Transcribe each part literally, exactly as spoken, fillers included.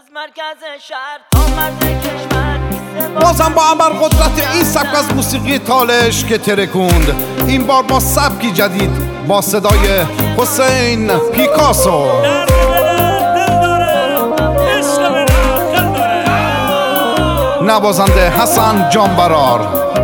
مرکز شهر تا مرز کشور بازم با عمر قدرت این سبک از موسیقی تالش که ترکوند، این بار با سبکی جدید با صدای حسین پیکاسو. نوازنده حسن جانبرار.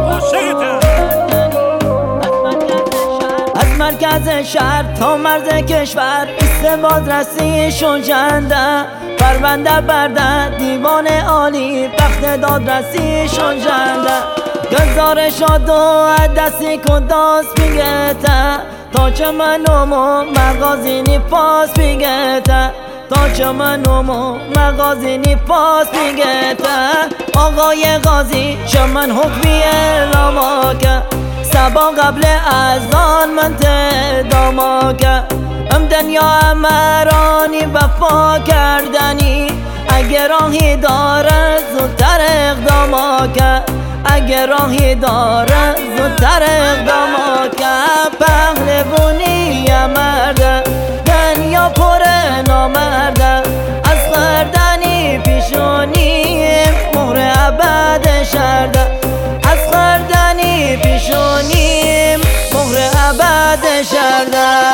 از مرکز شهر تا مرز کشور ایست بازرسی شنجنده، پرونده برده دیوان عالی بخت دادرسی شنجنده. گزارش دو دستی کداس بیگته تا چه منومو مغازینی پاس بیگته تا چه منومو مغازینی پاس بیگته. آقای غازی چه من حکمی اعلاما که سبا قبل از آن من تداما که ام دنیا امرانی وفا کردنی اگر راهی داره زودتر اقداما که اگر راهی داره زودتر اقداما که. پهلوانی مرده دنیا پر نامرده از خردنی پیشونی مهر ابد شرده از خردنی پیشونی مهر ابد شرده.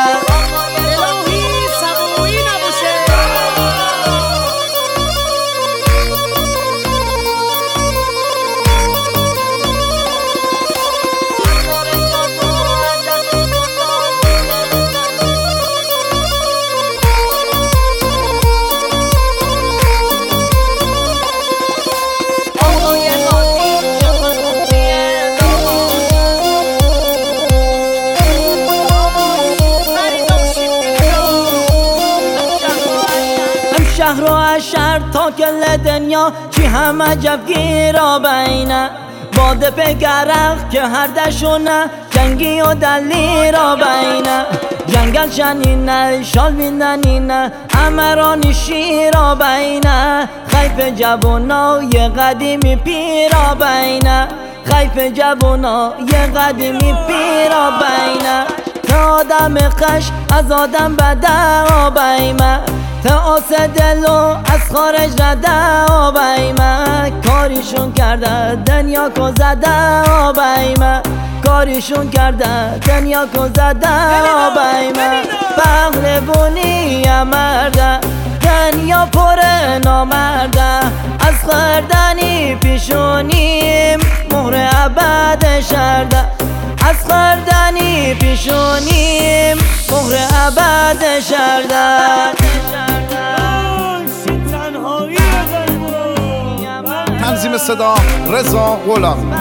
شهر و اشهر تا کل دنیا چی همه جفگیرا بینه باده پگرق که هر دشونه جنگی و دلی را بینه. جنگل شنینه شال بیندنینه امرانی شیرا بینه. خیف جوانای قدیمی پیرا بینه خیف جوانای قدیمی پیرا بینه. تا آدم قش از آدم بده آبیمه تا آس دلو از خارج رده آبیمه. کاریشون کرده دنیا کو زده آبیمه کاریشون کرده دنیا کو زده آبیمه. پهلوانی مرده دنیا پر نامرده از خردنی پیشونیم مهر ابد شرده از خردنی پیشونیم مهر ابد شرده. تنظیم صدا رضا غلام.